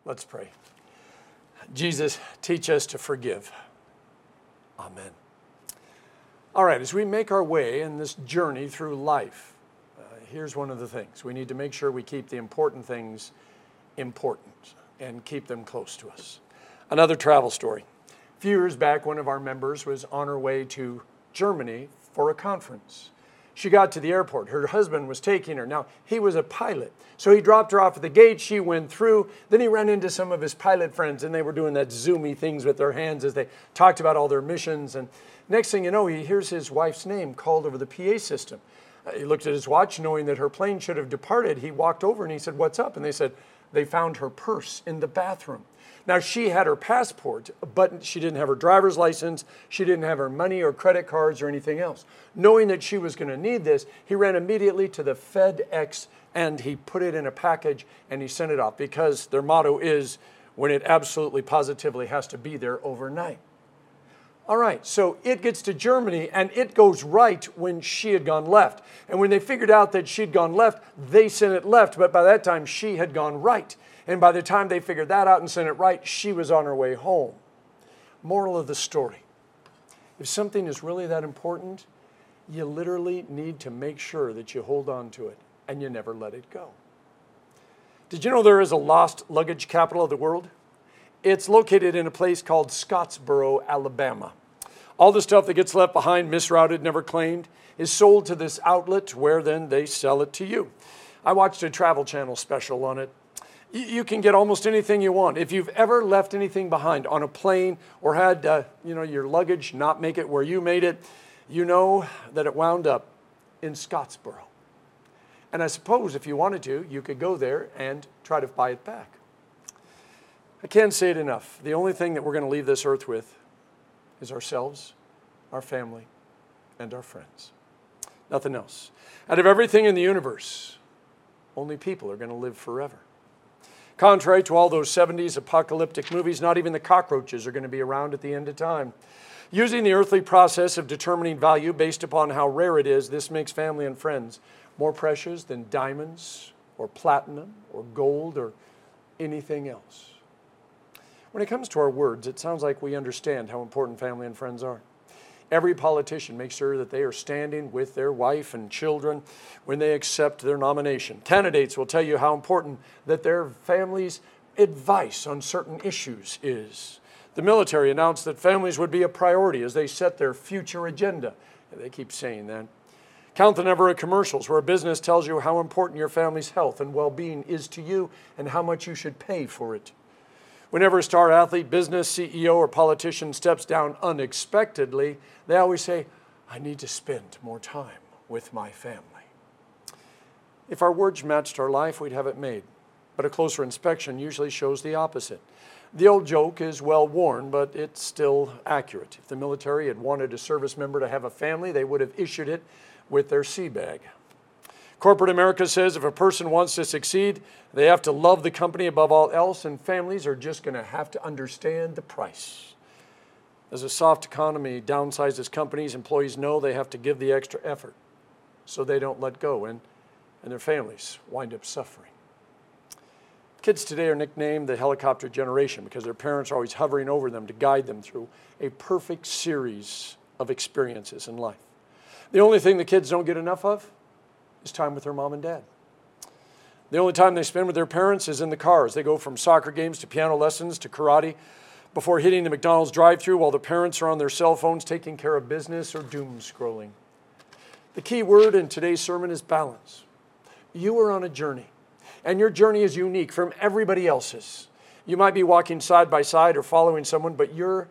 Let's pray. Jesus, teach us to forgive. Amen. All right, as we make our way in this journey through life, here's one of the things. We need to make sure we keep the important things important and keep them close to us. Another travel story. A few years back, one of our members was on her way to Germany for a conference. She got to the airport. Her husband was taking her. Now, he was a pilot, so he dropped her off at the gate. She went through. Then he ran into some of his pilot friends, and they were doing that zoomy things with their hands as they talked about all their missions. And next thing you know, he hears his wife's name called over the PA system. He looked at his watch, knowing that her plane should have departed. He walked over and he said, "What's up?" And they said, they found her purse in the bathroom. Now, she had her passport, but she didn't have her driver's license. She didn't have her money or credit cards or anything else. Knowing that she was going to need this, he ran immediately to the FedEx and he put it in a package and he sent it off, because their motto is, when it absolutely positively has to be there overnight. All right, so it gets to Germany and it goes right when she had gone left. And when they figured out that she'd gone left, they sent it left, but by that time she had gone right. And by the time they figured that out and sent it right, she was on her way home. Moral of the story: if something is really that important, you literally need to make sure that you hold on to it and you never let it go. Did you know there is a lost luggage capital of the world? It's located in a place called Scottsboro, Alabama. All the stuff that gets left behind, misrouted, never claimed, is sold to this outlet where then they sell it to you. I watched a Travel Channel special on it. You can get almost anything you want. If you've ever left anything behind on a plane or had your luggage not make it where you made it, you know that it wound up in Scottsboro. And I suppose if you wanted to, you could go there and try to buy it back. I can't say it enough. The only thing that we're going to leave this earth with is ourselves, our family, and our friends. Nothing else. Out of everything in the universe, only people are going to live forever. Contrary to all those 70s apocalyptic movies, not even the cockroaches are going to be around at the end of time. Using the earthly process of determining value based upon how rare it is, this makes family and friends more precious than diamonds or platinum or gold or anything else. When it comes to our words, it sounds like we understand how important family and friends are. Every politician makes sure that they are standing with their wife and children when they accept their nomination. Candidates will tell you how important that their family's advice on certain issues is. The military announced that families would be a priority as they set their future agenda. They keep saying that. Count the number of commercials where a business tells you how important your family's health and well-being is to you and how much you should pay for it. Whenever a star athlete, business, CEO, or politician steps down unexpectedly, they always say, "I need to spend more time with my family." If our words matched our life, we'd have it made. But a closer inspection usually shows the opposite. The old joke is well worn, but it's still accurate. If the military had wanted a service member to have a family, they would have issued it with their sea bag. Corporate America says if a person wants to succeed, they have to love the company above all else, and families are just going to have to understand the price. As a soft economy downsizes companies, employees know they have to give the extra effort so they don't let go, and their families wind up suffering. Kids today are nicknamed the helicopter generation because their parents are always hovering over them to guide them through a perfect series of experiences in life. The only thing the kids don't get enough of is time with their mom and dad. The only time they spend with their parents is in the cars. They go from soccer games to piano lessons to karate before hitting the McDonald's drive-thru while the parents are on their cell phones taking care of business or doom scrolling. The key word in today's sermon is balance. You are on a journey, and your journey is unique from everybody else's. You might be walking side by side or following someone, but your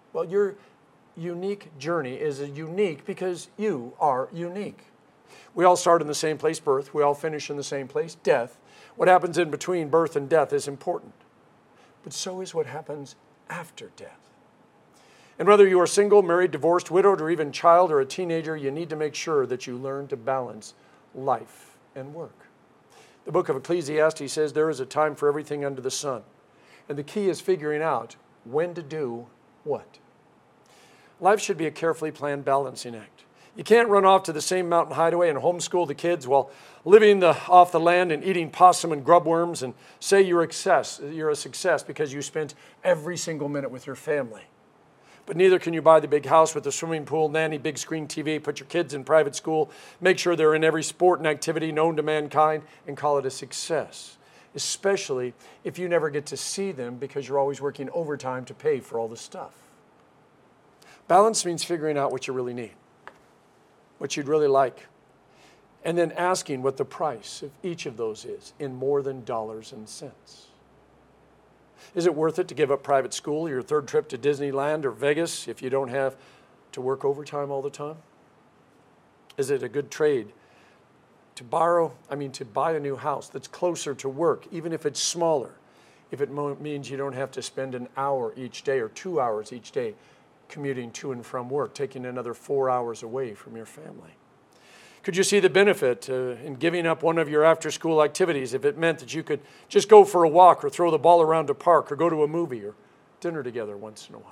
unique journey is unique because you are unique. We all start in the same place, birth. We all finish in the same place, death. What happens in between birth and death is important. But so is what happens after death. And whether you are single, married, divorced, widowed, or even child or a teenager, you need to make sure that you learn to balance life and work. The book of Ecclesiastes says there is a time for everything under the sun. And the key is figuring out when to do what. Life should be a carefully planned balancing act. You can't run off to the same mountain hideaway and homeschool the kids while living off the land and eating possum and grubworms and say you're a success because you spent every single minute with your family. But neither can you buy the big house with a swimming pool, nanny, big screen TV, put your kids in private school, make sure they're in every sport and activity known to mankind, and call it a success, especially if you never get to see them because you're always working overtime to pay for all the stuff. Balance means figuring out what you really need, what you'd really like, and then asking what the price of each of those is in more than dollars and cents. Is it worth it to give up private school, your third trip to Disneyland or Vegas if you don't have to work overtime all the time? Is it a good trade to buy a new house that's closer to work, even if it's smaller, if it means you don't have to spend an hour each day or 2 hours each day commuting to and from work, taking another 4 hours away from your family? Could you see the benefit in giving up one of your after-school activities if it meant that you could just go for a walk or throw the ball around a park or go to a movie or dinner together once in a while?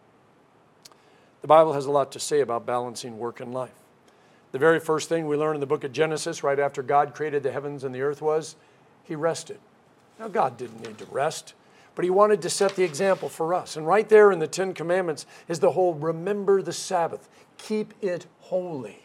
The Bible has a lot to say about balancing work and life. The very first thing we learn in the book of Genesis, right after God created the heavens and the earth, was He rested. Now, God didn't need to rest, but He wanted to set the example for us. And right there in the Ten Commandments is the whole remember the Sabbath. Keep it holy.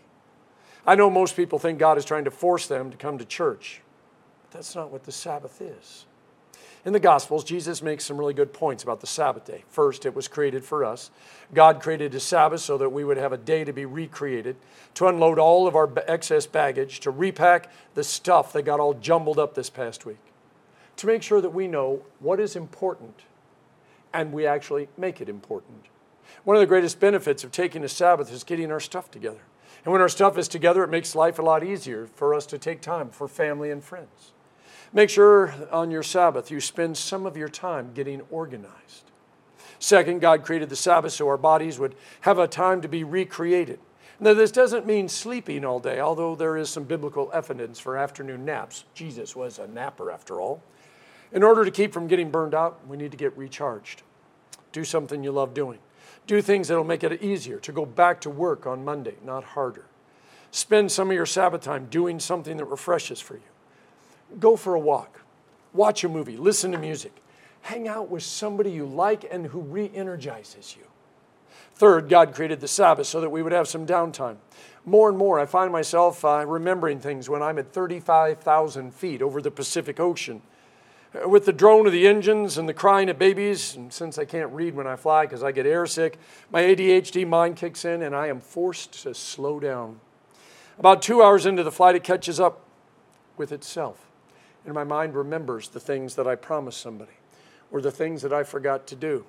I know most people think God is trying to force them to come to church, but that's not what the Sabbath is. In the Gospels, Jesus makes some really good points about the Sabbath day. First, it was created for us. God created a Sabbath so that we would have a day to be recreated, to unload all of our excess baggage, to repack the stuff that got all jumbled up this past week, to make sure that we know what is important and we actually make it important. One of the greatest benefits of taking a Sabbath is getting our stuff together. And when our stuff is together, it makes life a lot easier for us to take time for family and friends. Make sure on your Sabbath you spend some of your time getting organized. Second, God created the Sabbath so our bodies would have a time to be recreated. Now, this doesn't mean sleeping all day, although there is some biblical evidence for afternoon naps. Jesus was a napper after all. In order to keep from getting burned out, we need to get recharged. Do something you love doing. Do things that will make it easier to go back to work on Monday, not harder. Spend some of your Sabbath time doing something that refreshes for you. Go for a walk. Watch a movie. Listen to music. Hang out with somebody you like and who re-energizes you. Third, God created the Sabbath so that we would have some downtime. More and more, I find myself remembering things when I'm at 35,000 feet over the Pacific Ocean, with the drone of the engines and the crying of babies. And since I can't read when I fly because I get airsick, my ADHD mind kicks in and I am forced to slow down. About 2 hours into the flight, it catches up with itself. And my mind remembers the things that I promised somebody or the things that I forgot to do.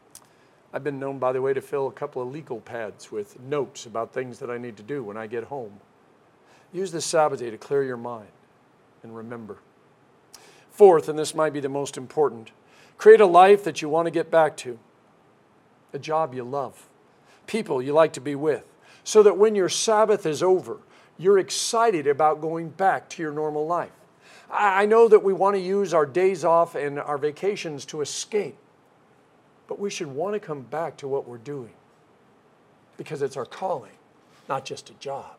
I've been known, by the way, to fill a couple of legal pads with notes about things that I need to do when I get home. Use this Sabbath day to clear your mind and remember. Fourth, and this might be the most important, create a life that you want to get back to, a job you love, people you like to be with, so that when your Sabbath is over, you're excited about going back to your normal life. I know that we want to use our days off and our vacations to escape, but we should want to come back to what we're doing because it's our calling, not just a job.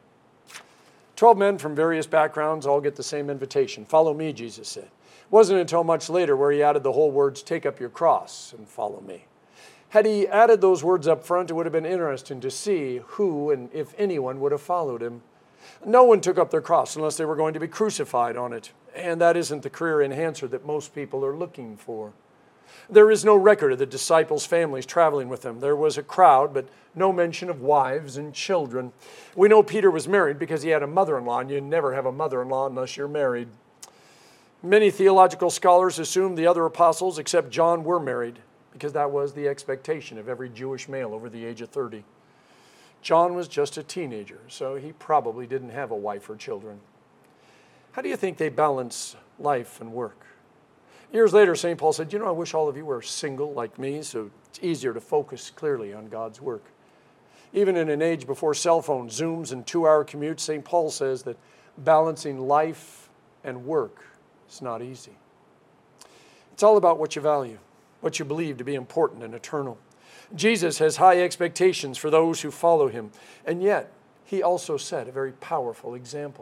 12 men from various backgrounds all get the same invitation. Follow me, Jesus said. It wasn't until much later where he added the whole words, take up your cross and follow me. Had he added those words up front, it would have been interesting to see who and if anyone would have followed him. No one took up their cross unless they were going to be crucified on it. And that isn't the career enhancer that most people are looking for. There is no record of the disciples' families traveling with them. There was a crowd, but no mention of wives and children. We know Peter was married because he had a mother-in-law, and you never have a mother-in-law unless you're married. Many theological scholars assume the other apostles, except John, were married because that was the expectation of every Jewish male over the age of 30. John was just a teenager, so he probably didn't have a wife or children. How do you think they balance life and work? Years later, St. Paul said, I wish all of you were single like me, so it's easier to focus clearly on God's work. Even in an age before cell phones, Zooms, and 2-hour commutes, St. Paul says that balancing life and work is not easy. It's all about what you value, what you believe to be important and eternal. Jesus has high expectations for those who follow him, and yet he also set a very powerful example.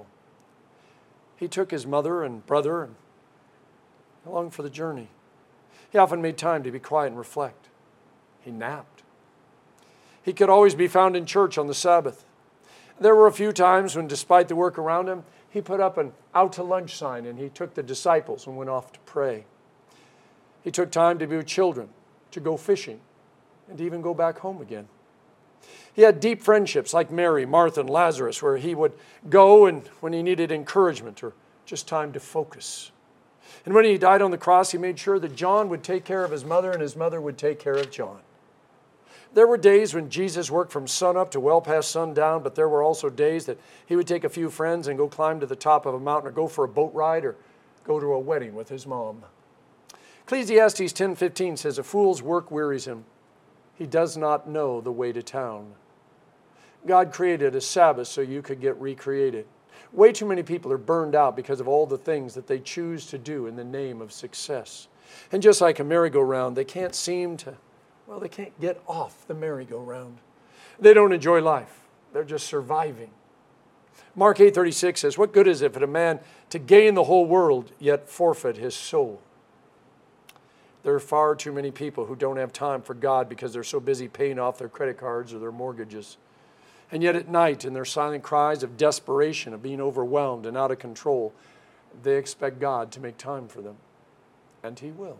He took his mother and brother and along for the journey. He often made time to be quiet and reflect. He napped. He could always be found in church on the Sabbath. There were a few times when, despite the work around him, he put up an out to lunch sign and he took the disciples and went off to pray. He took time to be with children, to go fishing, and to even go back home again. He had deep friendships like Mary, Martha, and Lazarus, where he would go and when he needed encouragement or just time to focus. And when he died on the cross, he made sure that John would take care of his mother and his mother would take care of John. There were days when Jesus worked from sunup to well past sundown, but there were also days that he would take a few friends and go climb to the top of a mountain or go for a boat ride or go to a wedding with his mom. Ecclesiastes 10:15 says, "A fool's work wearies him. He does not know the way to town." God created a Sabbath so you could get recreated. Way too many people are burned out because of all the things that they choose to do in the name of success. And just like a merry-go-round, they can't get off the merry-go-round. They don't enjoy life. They're just surviving. Mark 8:36 says, "What good is it for a man to gain the whole world, yet forfeit his soul?" There are far too many people who don't have time for God because they're so busy paying off their credit cards or their mortgages. And yet at night, in their silent cries of desperation, of being overwhelmed and out of control, they expect God to make time for them. And He will.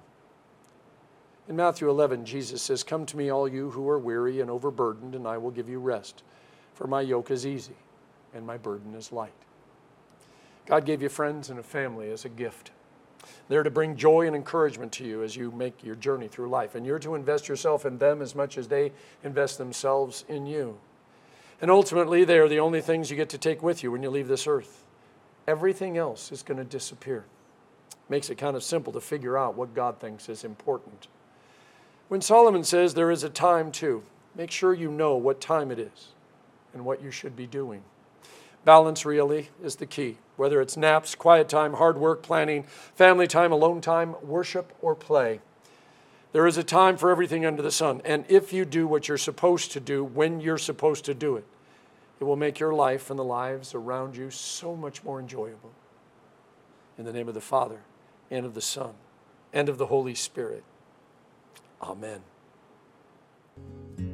In Matthew 11, Jesus says, "Come to me, all you who are weary and overburdened, and I will give you rest. For my yoke is easy, and my burden is light." God gave you friends and a family as a gift. They're to bring joy and encouragement to you as you make your journey through life. And you're to invest yourself in them as much as they invest themselves in you. And ultimately, they are the only things you get to take with you when you leave this earth. Everything else is going to disappear. Makes it kind of simple to figure out what God thinks is important. When Solomon says there is a time to, make sure you know what time it is and what you should be doing. Balance really is the key. Whether it's naps, quiet time, hard work, planning, family time, alone time, worship, or play. There is a time for everything under the sun. And if you do what you're supposed to do when you're supposed to do it, it will make your life and the lives around you so much more enjoyable. In the name of the Father, and of the Son, and of the Holy Spirit. Amen.